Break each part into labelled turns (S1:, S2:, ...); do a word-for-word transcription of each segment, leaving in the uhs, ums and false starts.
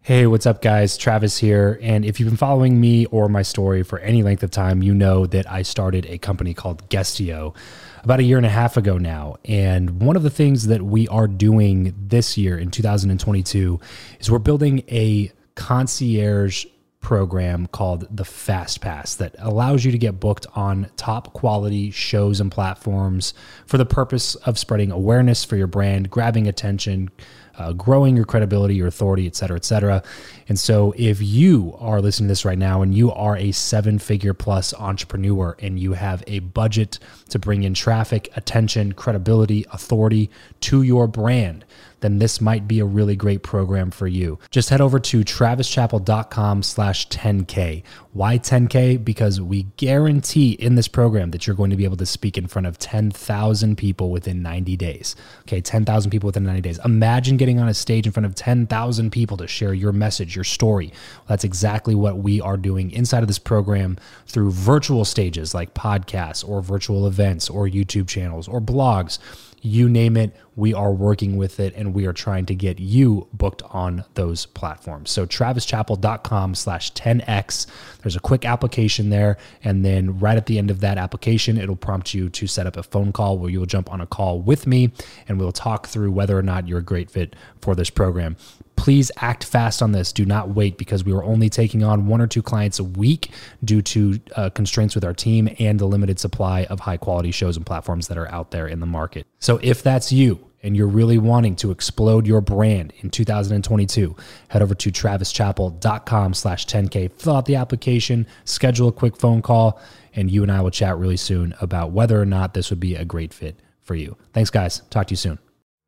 S1: Hey, what's up, guys? Travis here. And if you've been following me or my story for any length of time, you know that I started a company called Guestio about a year and a half ago now. And one of the things that we are doing this year in two thousand twenty-two is we're building a concierge program called the Fast Pass that allows you to get booked on top quality shows and platforms for the purpose of spreading awareness for your brand, grabbing attention, Uh, growing your credibility, your authority, et cetera, et cetera. And so if you are listening to this right now and you are a seven figure plus entrepreneur and you have a budget to bring in traffic, attention, credibility, authority to your brand, then this might be a really great program for you. Just head over to travischappell.com slash 10K. Why ten K? Because we guarantee in this program that you're going to be able to speak in front of ten thousand people within ninety days. Okay, ten thousand people within ninety days. Imagine getting on a stage in front of ten thousand people to share your message, your story. Well, that's exactly what we are doing inside of this program through virtual stages like podcasts or virtual events or YouTube channels or blogs. You name it, we are working with it, and we are trying to get you booked on those platforms. So travischappell.com slash 10X. There's a quick application there, and then right at the end of that application, it'll prompt you to set up a phone call where you'll jump on a call with me, and we'll talk through whether or not you're a great fit for this program. Please act fast on this. Do not wait, because we are only taking on one or two clients a week due to uh, constraints with our team and the limited supply of high quality shows and platforms that are out there in the market. So if that's you and you're really wanting to explode your brand in two thousand twenty-two, head over to travischappell.com slash 10K, fill out the application, schedule a quick phone call, and you and I will chat really soon about whether or not this would be a great fit for you. Thanks, guys. Talk to you soon.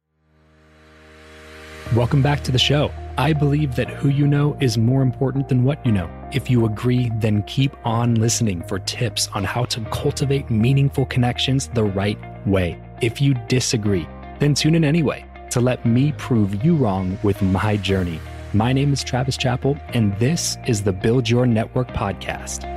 S1: Welcome back to the show. I believe that who you know is more important than what you know. If you agree, then keep on listening for tips on how to cultivate meaningful connections the right way. If you disagree, then tune in anyway to let me prove you wrong with my journey. My name is Travis Chappell, and this is the Build Your Network podcast.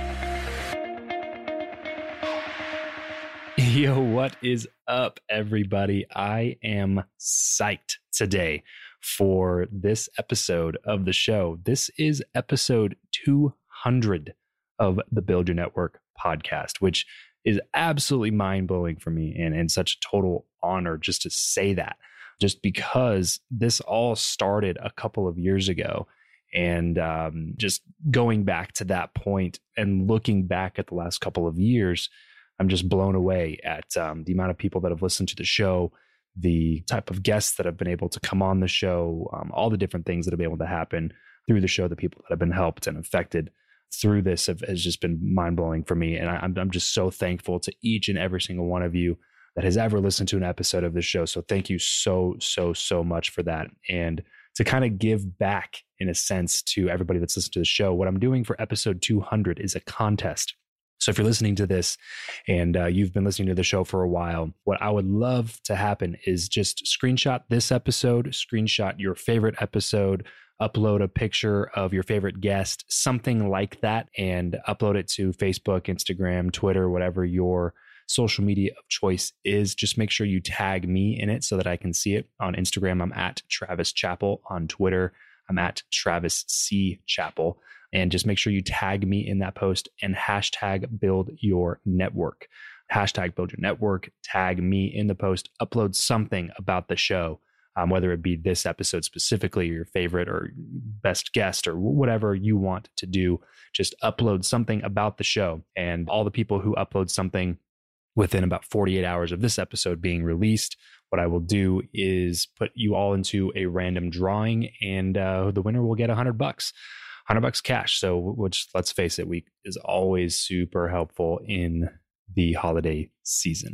S1: Yo, what is up, everybody? I am psyched today for this episode of the show. This is episode two hundred of the Build Your Network podcast, which is absolutely mind-blowing for me and, and such a total honor just to say that, just because this all started a couple of years ago. And um, just going back to that point and looking back at the last couple of years, I'm just blown away at um, the amount of people that have listened to the show, the type of guests that have been able to come on the show, um, all the different things that have been able to happen through the show, the people that have been helped and affected through this have, has just been mind-blowing for me. And I, I'm, I'm just so thankful to each and every single one of you that has ever listened to an episode of the show. So thank you so, so, so much for that. And to kind of give back in a sense to everybody that's listened to the show, what I'm doing for episode two hundred is a contest. So if you're listening to this and uh, you've been listening to the show for a while, what I would love to happen is just screenshot this episode, screenshot your favorite episode, upload a picture of your favorite guest, something like that, and upload it to Facebook, Instagram, Twitter, whatever your social media of choice is. Just make sure you tag me in it so that I can see it. On Instagram, I'm at Travis Chappell. On Twitter, I'm at Travis C. Chappell. And just make sure you tag me in that post and hashtag build your network. Hashtag build your network, tag me in the post, upload something about the show, um, whether it be this episode specifically, or your favorite or best guest or whatever you want to do. Just upload something about the show. And all the people who upload something within about forty-eight hours of this episode being released, what I will do is put you all into a random drawing, and uh, the winner will get a hundred bucks. Hundred bucks cash. So, which, let's face it, we is always super helpful in the holiday season.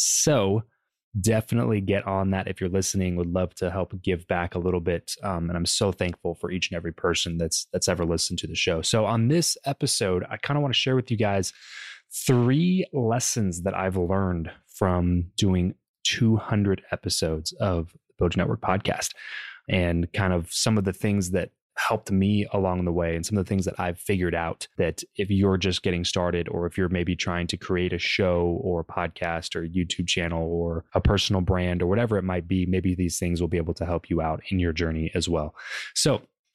S1: So definitely get on that if you're listening. Would love to help give back a little bit. Um, and I'm so thankful for each and every person that's that's ever listened to the show. So on this episode, I kind of want to share with you guys three lessons that I've learned from doing two hundred episodes of the Build Your Network podcast, and kind of some of the things that helped me along the way, and some of the things that I've figured out that if you're just getting started, or if you're maybe trying to create a show or a podcast or a YouTube channel or a personal brand or whatever it might be, maybe these things will be able to help you out in your journey as well. So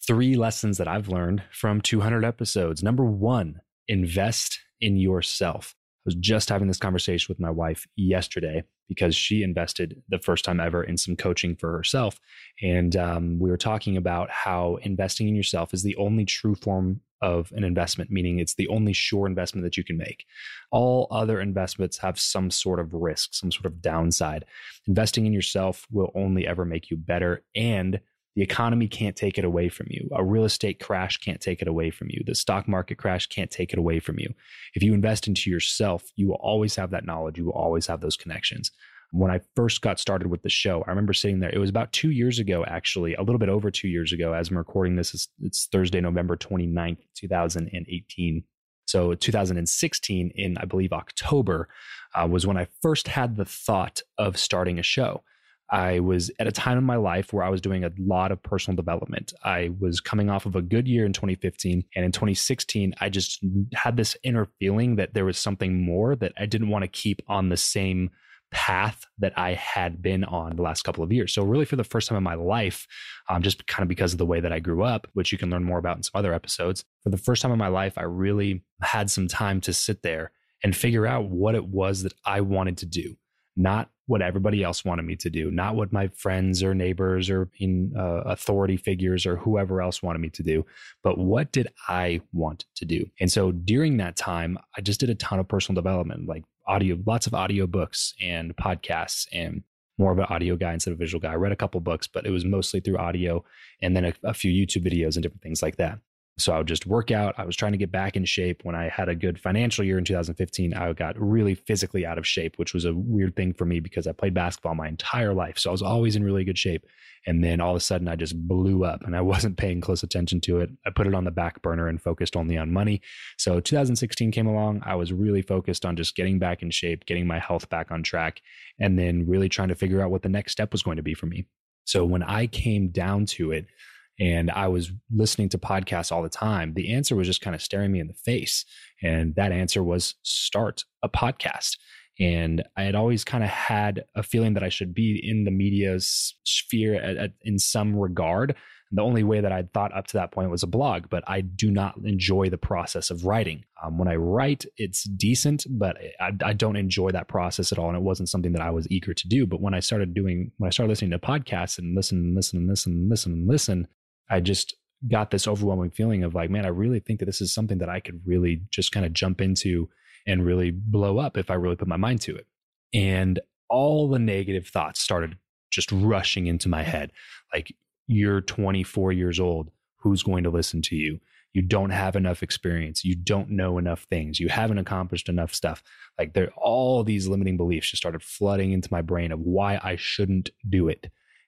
S1: Three lessons that I've learned from two hundred episodes. Number one, invest in yourself. I was just having this conversation with my wife yesterday because she invested the first time ever in some coaching for herself. And um, we were talking about how investing in yourself is the only true form of an investment, meaning it's the only sure investment that you can make. All other investments have some sort of risk, some sort of downside. Investing in yourself will only ever make you better, and the economy can't take it away from you. A real estate crash can't take it away from you. The stock market crash can't take it away from you. If you invest into yourself, you will always have that knowledge. You will always have those connections. When I first got started with the show, I remember sitting there. It was about two years ago, actually, a little bit over two years ago. As I'm recording this, it's, it's Thursday, November twenty-ninth, two thousand eighteen. So two thousand sixteen, in I believe October, uh, was when I first had the thought of starting a show. I was at a time in my life where I was doing a lot of personal development. I was coming off of a good year in twenty fifteen. And in twenty sixteen, I just had this inner feeling that there was something more, that I didn't want to keep on the same path that I had been on the last couple of years. So really for the first time in my life, um, just kind of because of the way that I grew up, which you can learn more about in some other episodes, for the first time in my life, I really had some time to sit there and figure out what it was that I wanted to do. Not what everybody else wanted me to do, not what my friends or neighbors or in, uh, authority figures or whoever else wanted me to do, but what did I want to do? And so during that time, I just did a ton of personal development, like audio, lots of audio books and podcasts, and more of an audio guy instead of a visual guy. I read a couple books, but it was mostly through audio, and then a, a few YouTube videos and different things like that. So I would just work out. I was trying to get back in shape. When I had a good financial year in two thousand fifteen, I got really physically out of shape, which was a weird thing for me because I played basketball my entire life. So I was always in really good shape. And then all of a sudden I just blew up and I wasn't paying close attention to it. I put it on the back burner and focused only on money. So two thousand sixteen came along. I was really focused on just getting back in shape, getting my health back on track, and then really trying to figure out what the next step was going to be for me. So when I came down to it, and I was listening to podcasts all the time, the answer was just kind of staring me in the face. And that answer was start a podcast. And I had always kind of had a feeling that I should be in the media's sphere at, at, in some regard. And the only way that I'd thought up to that point was a blog, but I do not enjoy the process of writing. Um, when I write, it's decent, but I, I don't enjoy that process at all. And it wasn't something that I was eager to do. But when I started doing, when I started listening to podcasts and listen and listen and listen and listen and listen, I just got this overwhelming feeling of like, man, I really think that this is something that I could really just kind of jump into and really blow up if I really put my mind to it. And all the negative thoughts started just rushing into my head. Like, you're twenty-four years old. Who's going to listen to you? You don't have enough experience. You don't know enough things. You haven't accomplished enough stuff. Like, there, all these limiting beliefs just started flooding into my brain of why I shouldn't do it.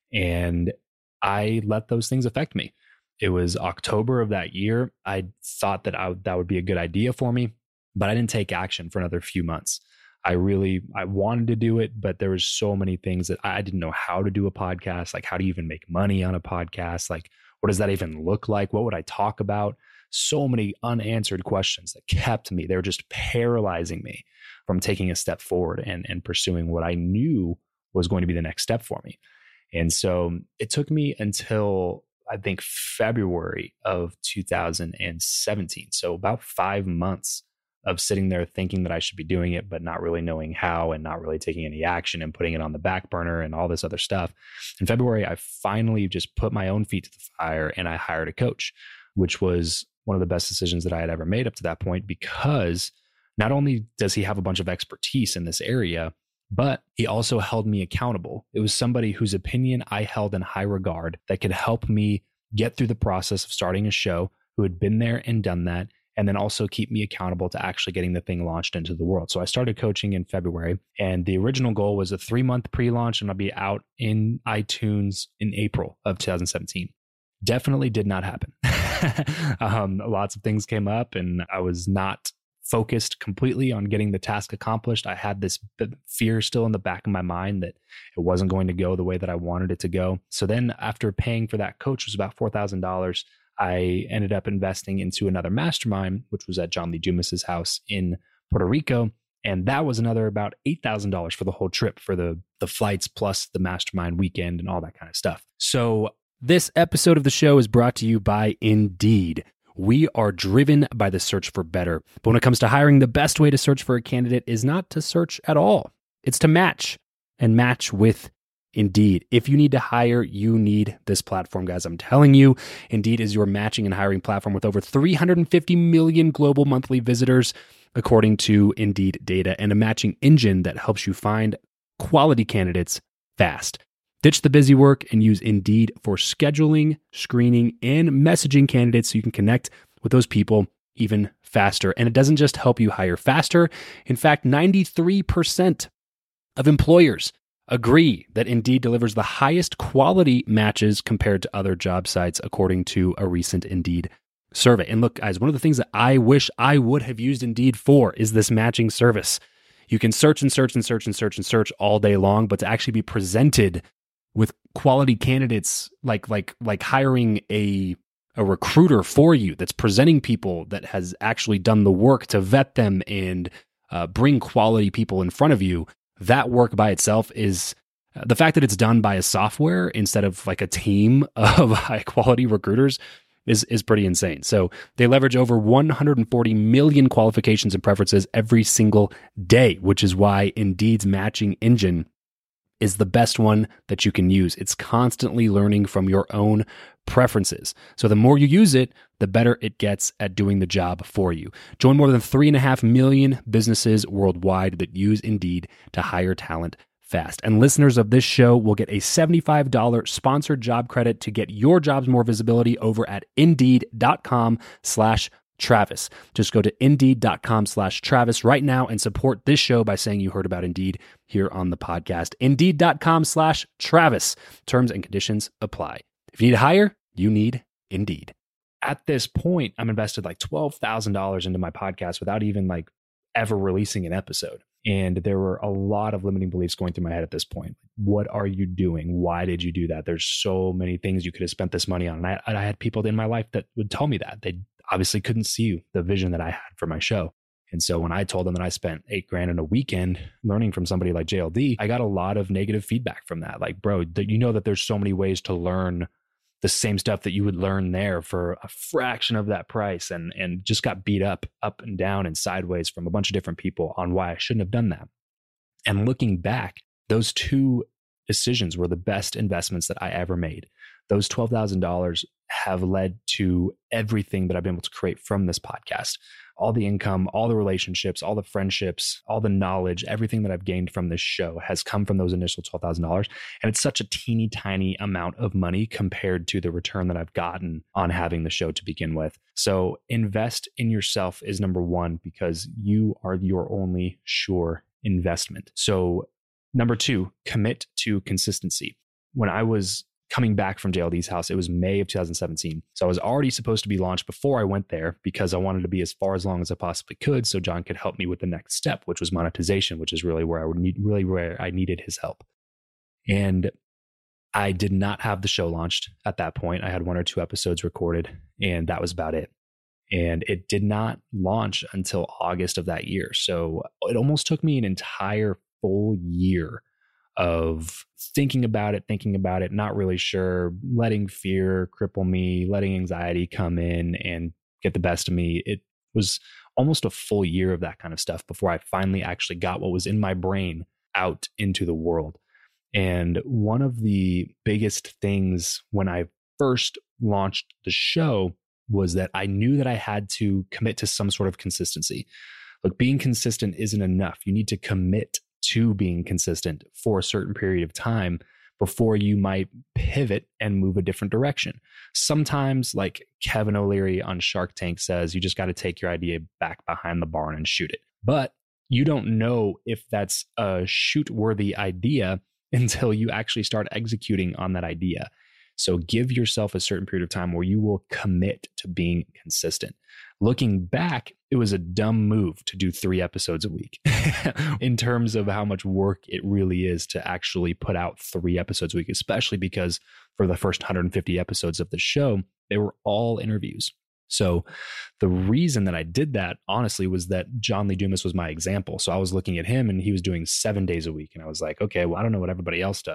S1: And I let those things affect me. It was October of that year. I thought that I, that would be a good idea for me, but I didn't take action for another few months. I really, I wanted to do it, but there was so many things that I didn't know how to do a podcast. Like, how do you even make money on a podcast? Like, what does that even look like? What would I talk about? So many unanswered questions that kept me. They were just paralyzing me from taking a step forward and, and pursuing what I knew was going to be the next step for me. And so it took me until I think February of two thousand seventeen. So about five months of sitting there thinking that I should be doing it, but not really knowing how and not really taking any action and putting it on the back burner and all this other stuff. In February, I finally just put my own feet to the fire and I hired a coach, which was one of the best decisions that I had ever made up to that point, because not only does he have a bunch of expertise in this area, but he also held me accountable. It was somebody whose opinion I held in high regard that could help me get through the process of starting a show, who had been there and done that, and then also keep me accountable to actually getting the thing launched into the world. So I started coaching in February, and the original goal was a three-month pre-launch, and I'll be out in iTunes in April of two thousand seventeen. Definitely did not happen. um, lots of things came up, and I was not focused completely on getting the task accomplished. I had this fear still in the back of my mind that it wasn't going to go the way that I wanted it to go. So then after paying for that coach, which was about four thousand dollars, I ended up investing into another mastermind, which was at John Lee Dumas's house in Puerto Rico. And that was another about eight thousand dollars for the whole trip, for the, the flights plus the mastermind weekend and all that kind of stuff. So This episode of the show is brought to you by Indeed. We are driven by the search for better. But when it comes to hiring, the best way to search for a candidate is not to search at all. It's to match and match with Indeed. If you need to hire, you need this platform, guys. I'm telling you, Indeed is your matching and hiring platform with over three hundred fifty million global monthly visitors, according to Indeed data, and a matching engine that helps you find quality candidates fast. Ditch the busy work and use Indeed for scheduling, screening, and messaging candidates so you can connect with those people even faster. And it doesn't just help you hire faster. In fact, ninety-three percent of employers agree that Indeed delivers the highest quality matches compared to other job sites, according to a recent Indeed survey. And look, guys, one of the things that I wish I would have used Indeed for is this matching service. You can search and search and search and search and search all day long, but to actually be presented with quality candidates, like like like hiring a a recruiter for you that's presenting people that has actually done the work to vet them and uh, bring quality people in front of you. That work by itself is uh, the fact that it's done by a software instead of like a team of high quality recruiters is is pretty insane. So they leverage over one hundred forty million qualifications and preferences every single day, which is why Indeed's matching engine is the best one that you can use. It's constantly learning from your own preferences. So the more you use it, the better it gets at doing the job for you. Join more than three and a half million businesses worldwide that use Indeed to hire talent fast. And listeners of this show will get a seventy-five dollars sponsored job credit to get your jobs more visibility over at indeed.com slash Travis. Just go to indeed.com slash Travis right now and support this show by saying you heard about Indeed here on the podcast. Indeed.com slash Travis. Terms and conditions apply. If you need to hire, you need Indeed. At this point, I'm invested like twelve thousand dollars into my podcast without even like ever releasing an episode. And there were a lot of limiting beliefs going through my head at this point. What are you doing? Why did you do that? There's so many things you could have spent this money on. And I, I had people in my life that would tell me that. They obviously couldn't see the vision that I had for my show. And so when I told them that I spent eight grand in a weekend learning from somebody like J L D, I got a lot of negative feedback from that. Like, bro, you know that there's so many ways to learn the same stuff that you would learn there for a fraction of that price, and and just got beat up, up and down and sideways from a bunch of different people on why I shouldn't have done that. And looking back, those two decisions were the best investments that I ever made. Those twelve thousand dollars have led to everything that I've been able to create from this podcast. All the income, all the relationships, all the friendships, all the knowledge, everything that I've gained from this show has come from those initial twelve thousand dollars. And it's such a teeny tiny amount of money compared to the return that I've gotten on having the show to begin with. So invest in yourself is number one, because you are your only sure investment. So number two, commit to consistency. When I was coming back from J L D's house, it was May of two thousand seventeen. So I was already supposed to be launched before I went there because I wanted to be as far as long as I possibly could so John could help me with the next step, which was monetization, which is really where I would need, really where I needed his help. And I did not have the show launched at that point. I had one or two episodes recorded, and that was about it. And it did not launch until August of that year. So it almost took me an entire full year of thinking about it, thinking about it, not really sure, letting fear cripple me, letting anxiety come in and get the best of me. It was almost a full year of that kind of stuff before I finally actually got what was in my brain out into the world. And one of the biggest things when I first launched the show was that I knew that I had to commit to some sort of consistency. Look, being consistent isn't enough. You need to commit to being consistent for a certain period of time before you might pivot and move a different direction. Sometimes, like Kevin O'Leary on Shark Tank says, you just got to take your idea back behind the barn and shoot it. But you don't know if that's a shoot-worthy idea until you actually start executing on that idea. So give yourself a certain period of time where you will commit to being consistent. Looking back, it was a dumb move to do three episodes a week in terms of how much work it really is to actually put out three episodes a week, especially because for the first one hundred fifty episodes of the show, they were all interviews. So the reason that I did that, honestly, was that John Lee Dumas was my example. So I was looking at him and he was doing seven days a week. And I was like, okay, well, I don't know what everybody else does,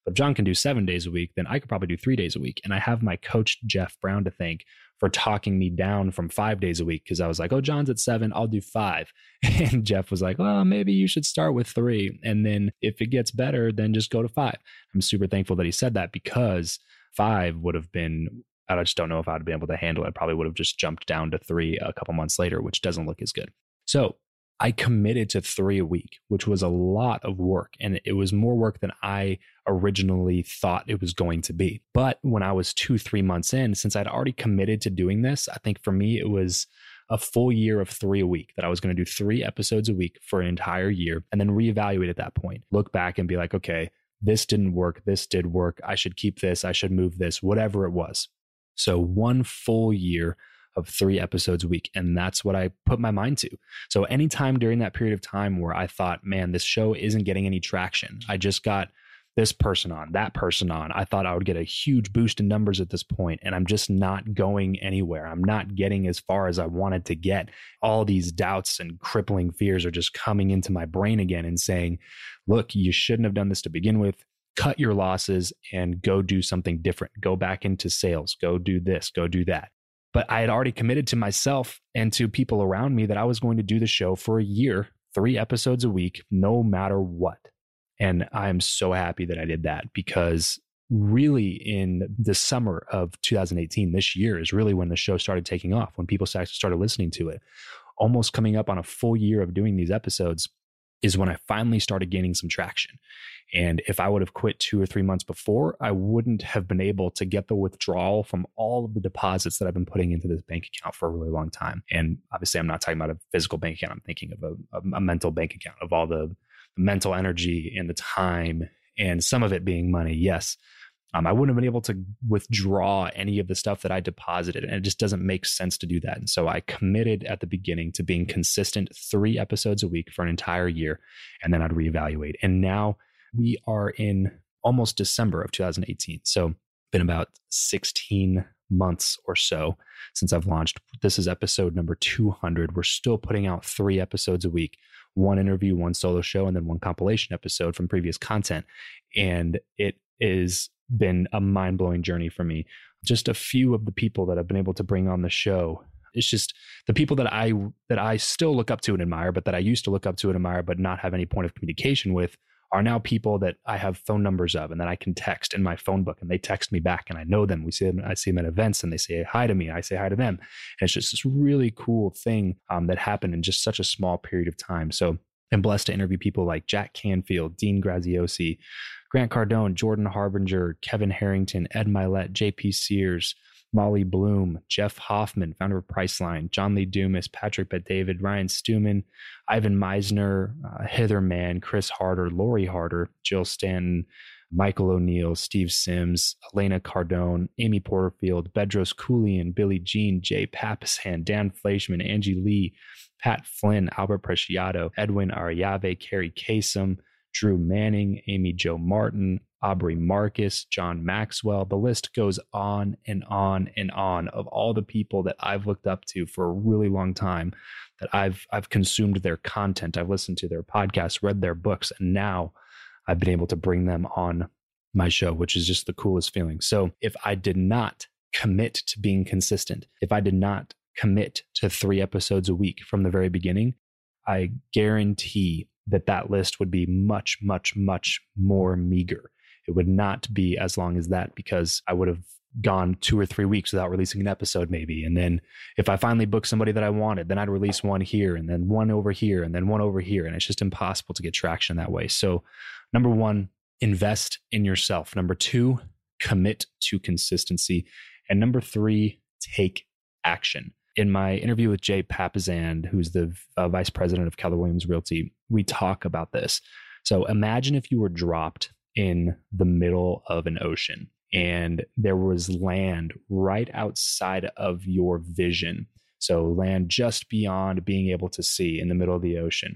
S1: But if John can do seven days a week, then I could probably do three days a week. And I have my coach, Jeff Brown, to thank for talking me down from five days a week because I was like, oh, John's at seven, I'll do five. And Jeff was like, well, maybe you should start with three. And then if it gets better, then just go to five. I'm super thankful that he said that because five would have been, I just don't know if I'd be able to handle it. I probably would have just jumped down to three a couple months later, which doesn't look as good. So I committed to three a week, which was a lot of work. And it was more work than I originally thought it was going to be. But when I was two, three months in, since I'd already committed to doing this, I think for me, it was a full year of three a week that I was going to do three episodes a week for an entire year and then reevaluate at that point, look back and be like, okay, this didn't work. This did work. I should keep this. I should move this, whatever it was. So one full year of three episodes a week. And that's what I put my mind to. So anytime during that period of time where I thought, man, this show isn't getting any traction, I just got this person on, that person on, I thought I would get a huge boost in numbers at this point, and I'm just not going anywhere. I'm not getting as far as I wanted to get. All these doubts and crippling fears are just coming into my brain again and saying, look, you shouldn't have done this to begin with. Cut your losses and go do something different. Go back into sales. Go do this. Go do that. But I had already committed to myself and to people around me that I was going to do the show for a year, three episodes a week, no matter what. And I'm so happy that I did that because really in the summer of two thousand eighteen, this year is really when the show started taking off, when people started listening to it. Almost coming up on a full year of doing these episodes is when I finally started gaining some traction. And if I would have quit two or three months before, I wouldn't have been able to get the withdrawal from all of the deposits that I've been putting into this bank account for a really long time. And obviously, I'm not talking about a physical bank account. I'm thinking of a, a, a mental bank account of all the, the mental energy and the time and some of it being money. Yes. Um, I wouldn't have been able to withdraw any of the stuff that I deposited, and it just doesn't make sense to do that. And so I committed at the beginning to being consistent three episodes a week for an entire year, and then I'd reevaluate. And now we are in almost December of two thousand eighteen. So been about sixteen months or so since I've launched. This is episode number two hundred. We're still putting out three episodes a week, one interview, one solo show, and then one compilation episode from previous content. And it is been a mind-blowing journey for me. Just a few of the people that I've been able to bring on the show. It's just the people that I that I still look up to and admire, but that I used to look up to and admire, but not have any point of communication with, are now people that I have phone numbers of and that I can text in my phone book, and they text me back and I know them. We see them, I see them at events and they say hi to me and I say hi to them. And it's just this really cool thing um, that happened in just such a small period of time. So I'm blessed to interview people like Jack Canfield, Dean Graziosi, Grant Cardone, Jordan Harbinger, Kevin Harrington, Ed Milet, J P Sears, Molly Bloom, Jeff Hoffman, founder of Priceline, John Lee Dumas, Patrick Bet-David, Ryan Stuman, Ivan Meisner, uh, Heather Mann, Chris Harder, Lori Harder, Jill Stanton, Michael O'Neill, Steve Sims, Elena Cardone, Amy Porterfield, Bedros Koulian, Billie Jean, Jay Papasan, Dan Fleischman, Angie Lee, Pat Flynn, Albert Preciado, Edwin Ariave, Carrie Kasem, Drew Manning, Amy Jo Martin, Aubrey Marcus, John Maxwell. The list goes on and on and on of all the people that I've looked up to for a really long time, that I've I've consumed their content. I've listened to their podcasts, read their books, and now I've been able to bring them on my show, which is just the coolest feeling. So if I did not commit to being consistent, if I did not commit to three episodes a week from the very beginning, I guarantee that that list would be much, much, much more meager. It would not be as long as that, because I would have gone two or three weeks without releasing an episode maybe. And then if I finally booked somebody that I wanted, then I'd release one here and then one over here and then one over here. And it's just impossible to get traction that way. So number one, invest in yourself. Number two, commit to consistency. And number three, take action. In my interview with Jay Papasan, who's the uh, vice president of Keller Williams Realty, we talk about this. So imagine if you were dropped in the middle of an ocean and there was land right outside of your vision. So land just beyond being able to see in the middle of the ocean.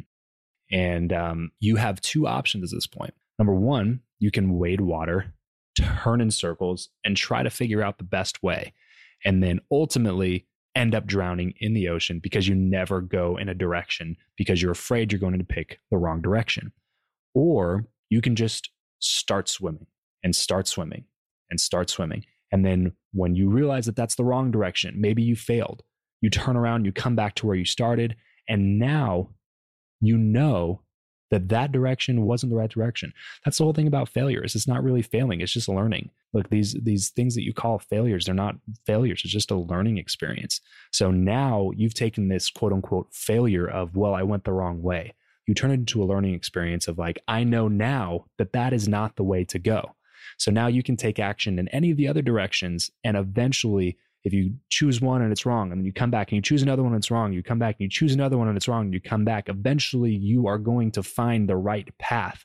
S1: And um, you have two options at this point. Number one, you can wade water, turn in circles, and try to figure out the best way. And then ultimately end up drowning in the ocean because you never go in a direction because you're afraid you're going to pick the wrong direction. Or you can just start swimming. and start swimming and start swimming. And then when you realize that that's the wrong direction, maybe you failed, you turn around, you come back to where you started. And now you know that that direction wasn't the right direction. That's the whole thing about failures. It's not really failing. It's just learning. Look, these, these things that you call failures, they're not failures. It's just a learning experience. So now you've taken this quote unquote failure of, well, I went the wrong way. You turn it into a learning experience of like, I know now that that is not the way to go. So now you can take action in any of the other directions. And eventually, if you choose one and it's wrong, and then you come back and you choose another one and it's wrong, you come back and you choose another one and it's wrong, and you come back, eventually you are going to find the right path.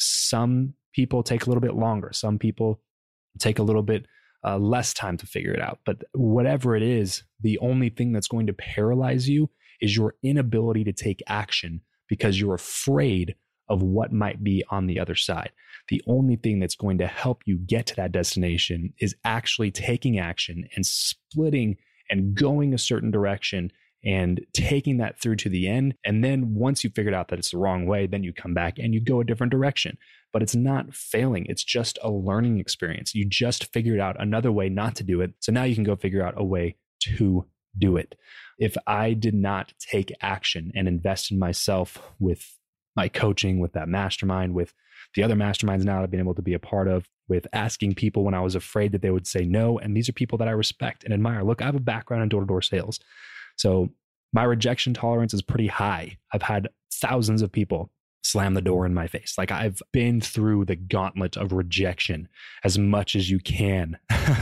S1: Some people take a little bit longer. Some people take a little bit uh, less time to figure it out. But whatever it is, the only thing that's going to paralyze you is your inability to take action because you're afraid of what might be on the other side. The only thing that's going to help you get to that destination is actually taking action and splitting and going a certain direction and taking that through to the end. And then once you figured out that it's the wrong way, then you come back and you go a different direction. But it's not failing. It's just a learning experience. You just figured out another way not to do it. So now you can go figure out a way to do it. If I did not take action and invest in myself with my coaching, with that mastermind, with the other masterminds now I've been able to be a part of, with asking people when I was afraid that they would say no. And these are people that I respect and admire. Look, I have a background in door-to-door sales. So my rejection tolerance is pretty high. I've had thousands of people slam the door in my face. Like I've been through the gauntlet of rejection as much as you can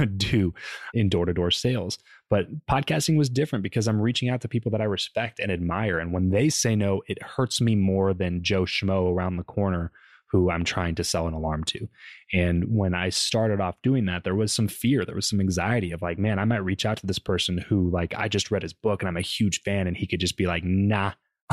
S1: do in door-to-door sales. But podcasting was different because I'm reaching out to people that I respect and admire. And when they say no, it hurts me more than Joe Schmo around the corner who I'm trying to sell an alarm to. And when I started off doing that, there was some fear, there was some anxiety of like, man, I might reach out to this person who like, I just read his book and I'm a huge fan, and he could just be like, nah,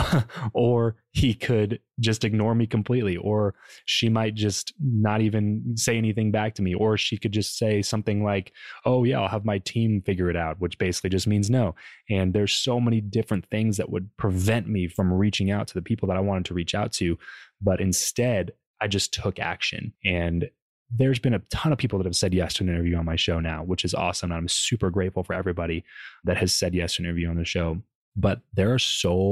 S1: or he could just ignore me completely, or she might just not even say anything back to me, or she could just say something like, oh yeah, I'll have my team figure it out, which basically just means no. And there's so many different things that would prevent me from reaching out to the people that I wanted to reach out to. But instead, I just took action. And there's been a ton of people that have said yes to an interview on my show now, which is awesome. And I'm super grateful for everybody that has said yes to an interview on the show. But there are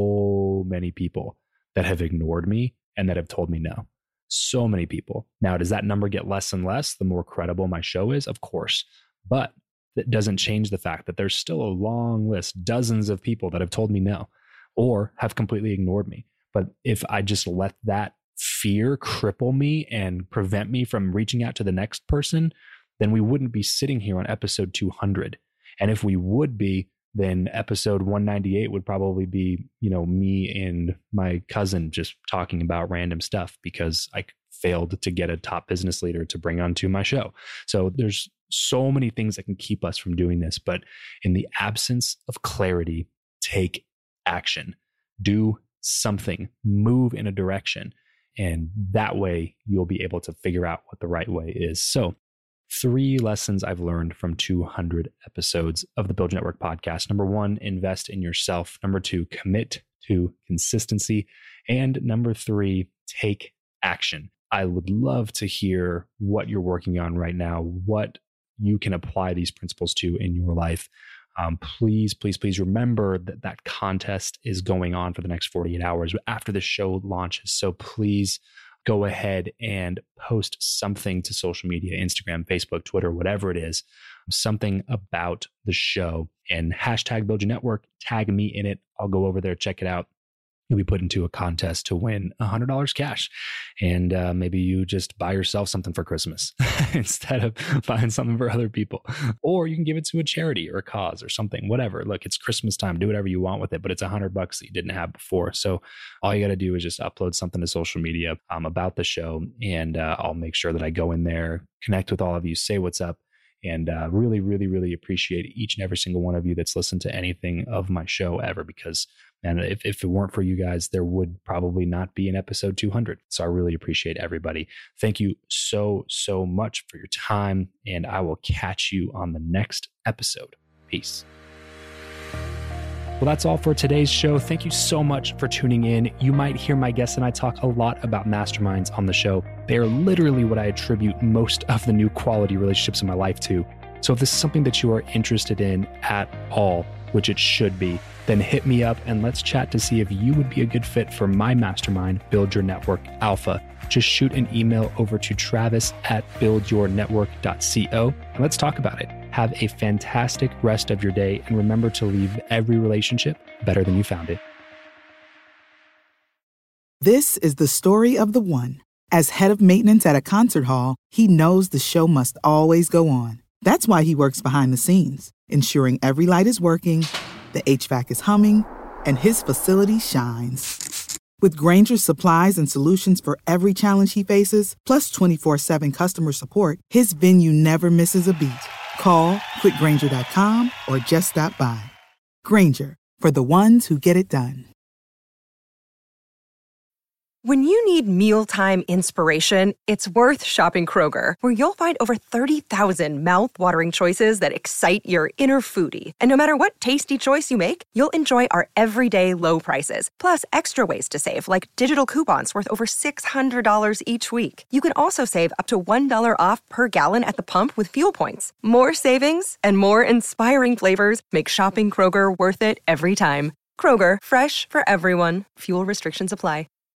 S1: so many people that have ignored me and that have told me no. So many people. Now, does that number get less and less the more credible my show is? Of course. But that doesn't change the fact that there's still a long list, dozens of people that have told me no or have completely ignored me. But if I just let that fear cripple me and prevent me from reaching out to the next person, then we wouldn't be sitting here on episode two hundred. And if we would be, then episode one ninety-eight would probably be, you know, me and my cousin just talking about random stuff because I failed to get a top business leader to bring onto my show. So there's so many things that can keep us from doing this. But in the absence of clarity, take action, do something, move in a direction. And that way you'll be able to figure out what the right way is. So three lessons I've learned from two hundred episodes of the Build Your Network podcast. Number one, invest in yourself. Number two, commit to consistency. And number three, take action. I would love to hear what you're working on right now, what you can apply these principles to in your life. Um, please, please, please remember that that contest is going on for the next forty-eight hours after the show launches. So please go ahead and post something to social media, Instagram, Facebook, Twitter, whatever it is, something about the show, and hashtag Build Your Network, tag me in it. I'll go over there, check it out. You'll be put into a contest to win one hundred dollars cash. And uh, maybe you just buy yourself something for Christmas instead of buying something for other people. Or you can give it to a charity or a cause or something, whatever. Look, it's Christmas time. Do whatever you want with it, but it's a hundred bucks that you didn't have before. So all you got to do is just upload something to social media um, about the show. And uh, I'll make sure that I go in there, connect with all of you, say what's up. And uh, really, really, really appreciate each and every single one of you that's listened to anything of my show ever, because, man, if, if it weren't for you guys, there would probably not be an episode two hundred. So I really appreciate everybody. Thank you so, so much for your time, and I will catch you on the next episode. Peace. Well, that's all for today's show. Thank you so much for tuning in. You might hear my guests and I talk a lot about masterminds on the show. They are literally what I attribute most of the new quality relationships in my life to. So if this is something that you are interested in at all, which it should be, then hit me up and let's chat to see if you would be a good fit for my mastermind, Build Your Network Alpha. Just shoot an email over to Travis at build your network dot co and let's talk about it. Have a fantastic rest of your day and remember to leave every relationship better than you found it.
S2: This is the story of the one. As head of maintenance at a concert hall, he knows the show must always go on. That's why he works behind the scenes, ensuring every light is working, the H V A C is humming, and his facility shines. With Grainger's supplies and solutions for every challenge he faces, plus twenty-four seven customer support, his venue never misses a beat. Call quick grainger dot com or just stop by. Grainger, for the ones who get it done.
S3: When you need mealtime inspiration, it's worth shopping Kroger, where you'll find over thirty thousand mouth-watering choices that excite your inner foodie. And no matter what tasty choice you make, you'll enjoy our everyday low prices, plus extra ways to save, like digital coupons worth over six hundred dollars each week. You can also save up to one dollar off per gallon at the pump with fuel points. More savings and more inspiring flavors make shopping Kroger worth it every time. Kroger, fresh for everyone. Fuel restrictions apply.